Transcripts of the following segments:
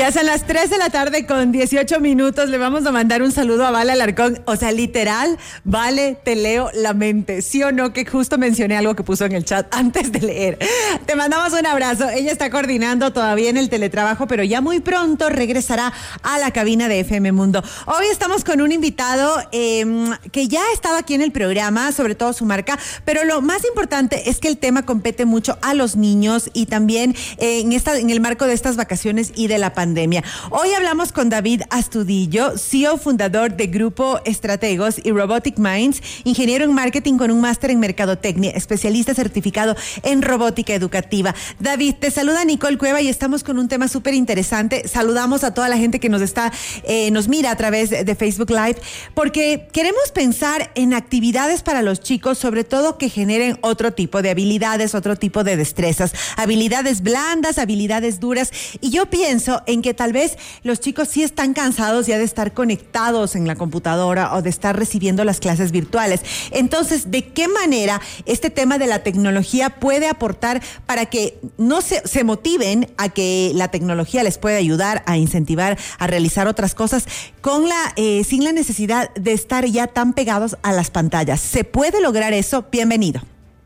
Ya son las 3 de la tarde con 18 minutos. Le vamos a mandar un saludo a Vale Alarcón. O sea, literal, Vale, te leo la mente. ¿Sí o no? Que justo mencioné algo que puso en el chat antes de leer. Te mandamos un abrazo. Ella está coordinando todavía en el teletrabajo, pero ya muy pronto regresará a la cabina de FM Mundo. Hoy estamos con un invitado que ya ha estado aquí en el programa, sobre todo su marca, pero lo más importante es que el tema compete mucho a los niños y también en el marco de estas vacaciones y de la pandemia. Hoy hablamos con David Astudillo, CEO fundador de Grupo Estrategos y Robotic Minds, ingeniero en marketing con un máster en mercadotecnia, especialista certificado en robótica educativa. David, te saluda Nicole Cueva y estamos con un tema súper interesante. Saludamos a toda la gente que nos mira a través de Facebook Live, porque queremos pensar en actividades para los chicos, sobre todo que generen otro tipo de habilidades, otro tipo de destrezas, habilidades blandas, habilidades duras. Y yo pienso en que tal vez los chicos sí están cansados ya de estar conectados en la computadora o de estar recibiendo las clases virtuales. Entonces, ¿de qué manera este tema de la tecnología puede aportar para que no se motiven a que la tecnología les pueda ayudar a incentivar a realizar otras cosas sin la necesidad de estar ya tan pegados a las pantallas? ¿Se puede lograr eso? Bienvenido.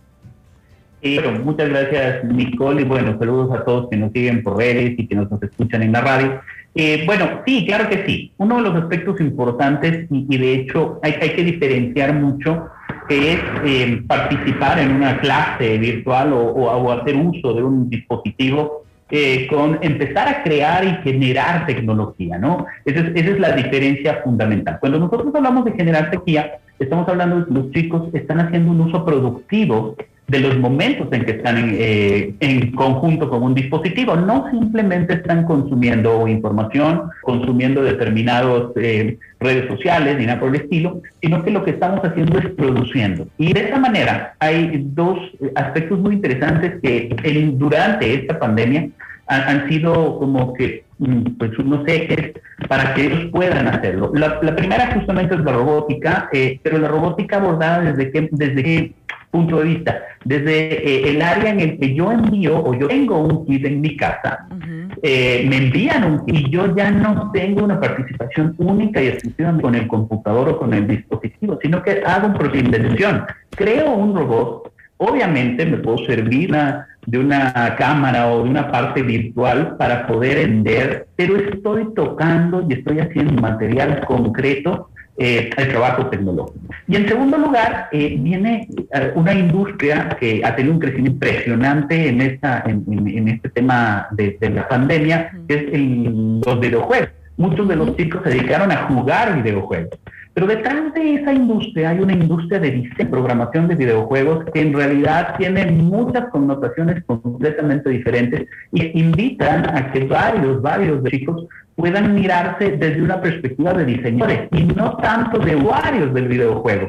Bueno, muchas gracias, Nicole, y bueno, saludos a todos que nos siguen por redes y que nos escuchan en la radio. Bueno, sí, claro que sí. Uno de los aspectos importantes, y de hecho hay que diferenciar mucho, que es participar en una clase virtual o hacer uso de un dispositivo, con empezar a crear y generar tecnología, ¿no? Esa es la diferencia fundamental. Cuando nosotros hablamos de generar tecnología, estamos hablando de que los chicos están haciendo un uso productivo de los momentos en que están en conjunto con un dispositivo. No simplemente están consumiendo información, consumiendo determinadas redes sociales, ni nada por el estilo, sino que lo que estamos haciendo es produciendo. Y de esa manera hay dos aspectos muy interesantes que durante esta pandemia han sido como que, pues no sé, para que ellos puedan hacerlo. La primera justamente es la robótica, pero la robótica abordada desde qué punto de vista, desde el área en el que yo envío o yo tengo un kit en mi casa, me envían un kit y yo ya no tengo una participación única y exclusiva con el computador o con el dispositivo, sino que hago un proceso de decisión, creo un robot. Obviamente me puedo servir de una cámara o de una parte virtual para poder vender, pero estoy tocando y estoy haciendo material concreto, el trabajo tecnológico. Y en segundo lugar, viene una industria que ha tenido un crecimiento impresionante en este tema de la pandemia, que es los videojuegos. Muchos de los chicos se dedicaron a jugar videojuegos. Pero detrás de esa industria hay una industria de diseño, programación de videojuegos que en realidad tiene muchas connotaciones completamente diferentes y invitan a que varios chicos puedan mirarse desde una perspectiva de diseñadores y no tanto de usuarios del videojuego.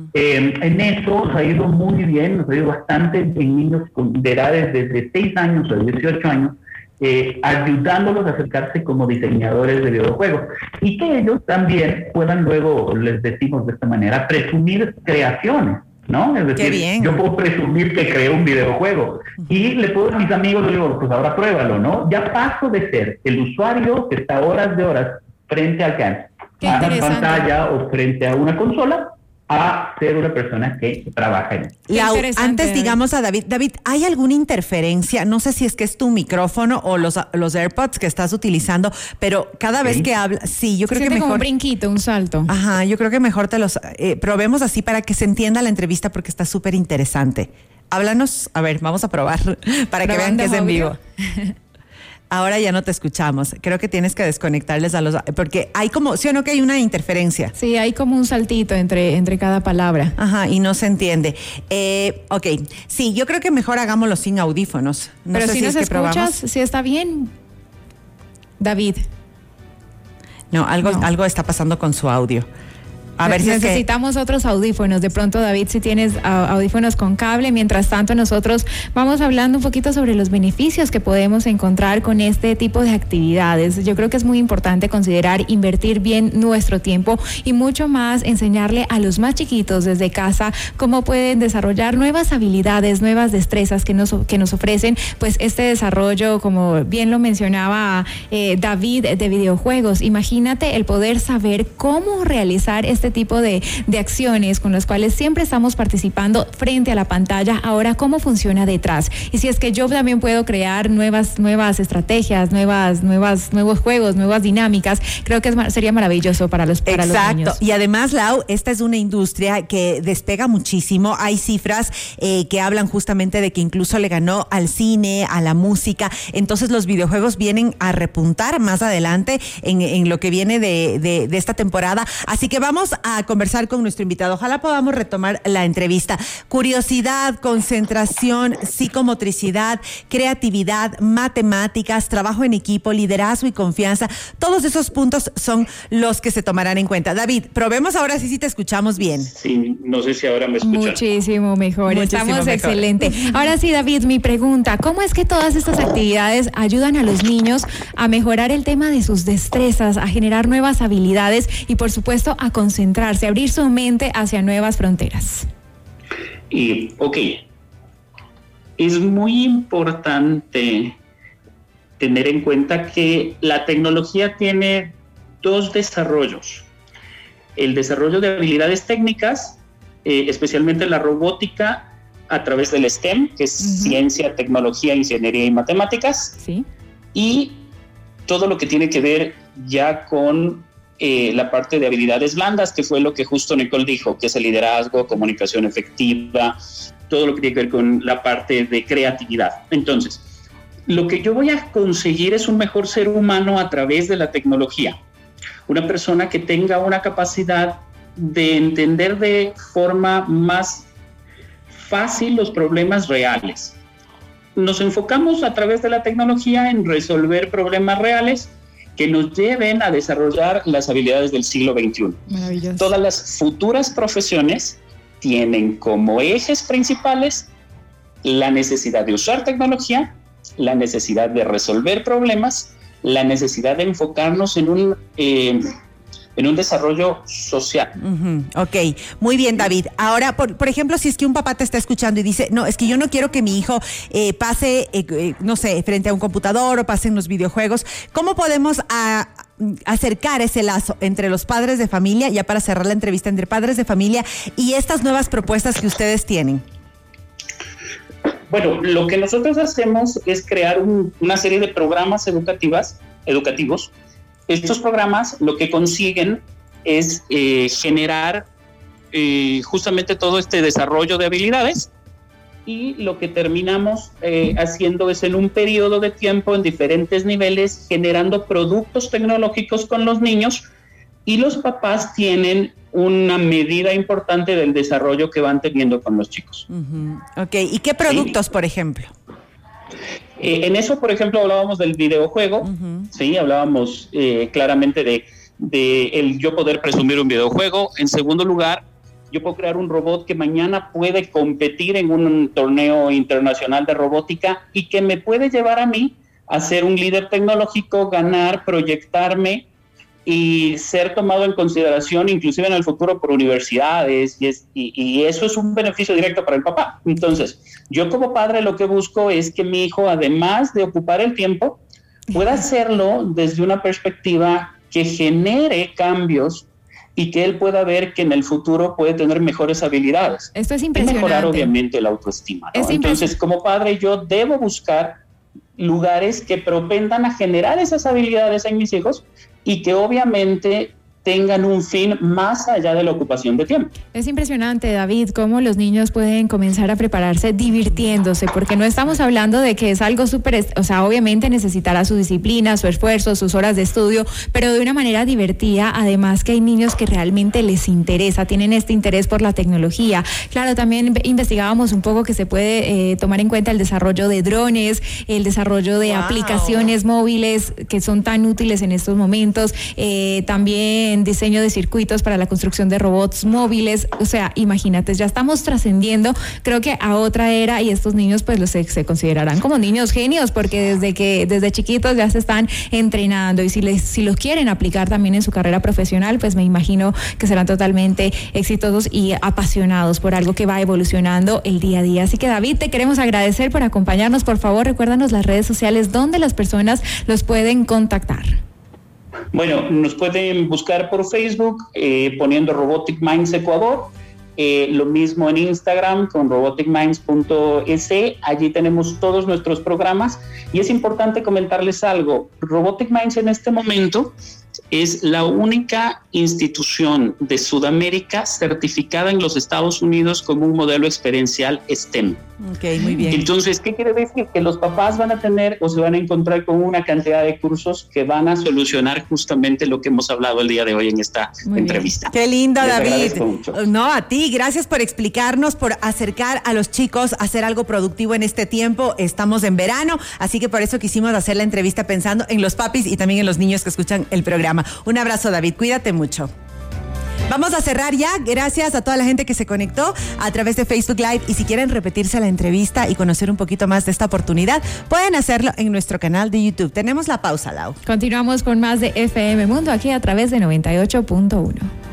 En eso nos ha ido muy bien, nos ha ido bastante en niños de edades desde 6 años a 18 años, ayudándolos a acercarse como diseñadores de videojuegos y que ellos también puedan luego, les decimos de esta manera, presumir creaciones, ¿no? Es decir, yo puedo presumir que creé un videojuego y le puedo a mis amigos, le digo, pues ahora pruébalo, ¿no? Ya paso de ser el usuario que está horas de horas frente a una pantalla o frente a una consola, a ser una persona que trabaja en eso. Antes digamos a David, ¿hay alguna interferencia? No sé si es que es tu micrófono o los AirPods que estás utilizando, pero cada vez que hablas, sí, yo creo que mejor... como un brinquito, un salto. Ajá, yo creo que mejor te los probemos así para que se entienda la entrevista porque está súper interesante. Háblanos, a ver, vamos a probar para que vean que es en vivo. Ahora ya no te escuchamos. Creo que tienes que desconectarles porque hay como, ¿sí o no que hay una interferencia? Sí, hay como un saltito entre cada palabra. Ajá, y no se entiende. Ok, sí, yo creo que mejor hagámoslo sin audífonos. Pero si nos escuchas, si está bien, David. No, algo está pasando con su audio. A ver si necesitamos otros audífonos. De pronto, David, si tienes audífonos con cable. Mientras tanto, nosotros vamos hablando un poquito sobre los beneficios que podemos encontrar con este tipo de actividades. Yo creo que es muy importante considerar invertir bien nuestro tiempo y mucho más enseñarle a los más chiquitos desde casa cómo pueden desarrollar nuevas habilidades, nuevas destrezas que nos ofrecen, pues este desarrollo, como bien lo mencionaba David, de videojuegos. Imagínate el poder saber cómo realizar este tipo de acciones con las cuales siempre estamos participando frente a la pantalla, ahora cómo funciona detrás. Y si es que yo también puedo crear nuevas estrategias, nuevos juegos, nuevas dinámicas, creo que sería maravilloso para los niños. Exacto. Y además, Lau, esta es una industria que despega muchísimo. Hay cifras que hablan justamente de que incluso le ganó al cine, a la música. Entonces los videojuegos vienen a repuntar más adelante en lo que viene de esta temporada. Así que vamos a conversar con nuestro invitado. Ojalá podamos retomar la entrevista. Curiosidad, concentración, psicomotricidad, creatividad, matemáticas, trabajo en equipo, liderazgo y confianza. Todos esos puntos son los que se tomarán en cuenta. David, probemos ahora si te escuchamos bien. Sí, no sé si ahora me escuchan. Muchísimo mejor. Estamos excelente. Ahora sí, David, mi pregunta, ¿cómo es que todas estas actividades ayudan a los niños a mejorar el tema de sus destrezas, a generar nuevas habilidades y, por supuesto, a concentrarse, a abrir su mente hacia nuevas fronteras? Es muy importante tener en cuenta que la tecnología tiene dos desarrollos. El desarrollo de habilidades técnicas, especialmente la robótica, a través del STEM, que es ciencia, tecnología, ingeniería y matemáticas, sí, y todo lo que tiene que ver ya con la parte de habilidades blandas, que fue lo que justo Nicole dijo, que es el liderazgo, comunicación efectiva, todo lo que tiene que ver con la parte de creatividad. Entonces, lo que yo voy a conseguir es un mejor ser humano a través de la tecnología. Una persona que tenga una capacidad de entender de forma más fácil los problemas reales. Nos enfocamos a través de la tecnología en resolver problemas reales que nos lleven a desarrollar las habilidades del siglo XXI. Maravilloso. Todas las futuras profesiones tienen como ejes principales la necesidad de usar tecnología, la necesidad de resolver problemas, la necesidad de enfocarnos en un desarrollo social. Ok, muy bien, David. Ahora, por ejemplo, si es que un papá te está escuchando y dice, no, es que yo no quiero que mi hijo pase, no sé, frente a un computador o pase en los videojuegos, ¿cómo podemos acercar ese lazo entre los padres de familia, ya para cerrar la entrevista, entre padres de familia y estas nuevas propuestas que ustedes tienen? Bueno, lo que nosotros hacemos es crear una serie de programas educativos. Estos programas lo que consiguen es generar justamente todo este desarrollo de habilidades, y lo que terminamos haciendo es en un periodo de tiempo en diferentes niveles generando productos tecnológicos con los niños, y los papás tienen una medida importante del desarrollo que van teniendo con los chicos. Ok, ¿y qué productos, por ejemplo? En eso, por ejemplo, hablábamos del videojuego, sí, hablábamos claramente de el yo poder presumir un videojuego. En segundo lugar, yo puedo crear un robot que mañana puede competir en un torneo internacional de robótica y que me puede llevar a mí a ser un líder tecnológico, ganar, proyectarme y ser tomado en consideración inclusive en el futuro por universidades, y eso es un beneficio directo para el papá. Entonces, yo como padre lo que busco es que mi hijo, además de ocupar el tiempo, pueda hacerlo desde una perspectiva que genere cambios y que él pueda ver que en el futuro puede tener mejores habilidades. Esto es impresionante. Y mejorar obviamente la autoestima, ¿no? Entonces, como padre, yo debo buscar lugares que propendan a generar esas habilidades en mis hijos y que obviamente tengan un fin más allá de la ocupación de tiempo. Es impresionante, David, cómo los niños pueden comenzar a prepararse divirtiéndose, porque no estamos hablando de que es algo súper, o sea, obviamente necesitará su disciplina, su esfuerzo, sus horas de estudio, pero de una manera divertida. Además que hay niños que realmente les interesa, tienen este interés por la tecnología. Claro, también investigábamos un poco que se puede tomar en cuenta el desarrollo de drones, el desarrollo de aplicaciones móviles que son tan útiles en estos momentos, también en diseño de circuitos para la construcción de robots móviles. O sea, imagínate, ya estamos trascendiendo, creo que a otra era, y estos niños pues se considerarán como niños genios, porque desde chiquitos ya se están entrenando, y si los quieren aplicar también en su carrera profesional, pues me imagino que serán totalmente exitosos y apasionados por algo que va evolucionando el día a día. Así que, David, te queremos agradecer por acompañarnos. Por favor, recuérdanos las redes sociales donde las personas los pueden contactar. Bueno, nos pueden buscar por Facebook poniendo Robotic Minds Ecuador. Lo mismo en Instagram con roboticminds.es. Allí tenemos todos nuestros programas, y es importante comentarles algo. Robotic Minds en este momento es la única institución de Sudamérica certificada en los Estados Unidos como un modelo experiencial STEM. Ok, muy bien. Entonces, ¿qué quiere decir? Que los papás van a tener o se van a encontrar con una cantidad de cursos que van a solucionar justamente lo que hemos hablado el día de hoy en esta entrevista. Qué lindo, Les David. mucho. No, a ti, gracias por explicarnos, por acercar a los chicos a hacer algo productivo en este tiempo. Estamos en verano, así que por eso quisimos hacer la entrevista pensando en los papis y también en los niños que escuchan el programa. Un abrazo, David, cuídate mucho. Vamos a cerrar ya. Gracias a toda la gente que se conectó a través de Facebook Live, y si quieren repetirse la entrevista y conocer un poquito más de esta oportunidad, pueden hacerlo en nuestro canal de YouTube. Tenemos la pausa, Lau. Continuamos con más de FM Mundo aquí a través de 98.1.